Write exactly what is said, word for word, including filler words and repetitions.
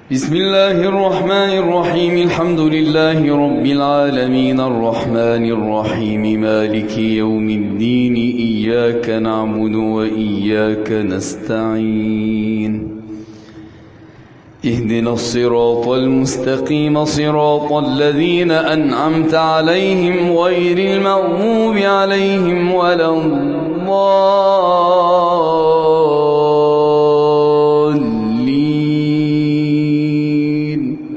بسم الله الرحمن الرحيم. الحمد لله رب العالمين الرحمن الرحيم مالك يوم الدين إياك نعبد وإياك نستعين اهدنا الصراط المستقيم صراط الذين أنعمت عليهم غير المغضوب عليهم ولا الضالين.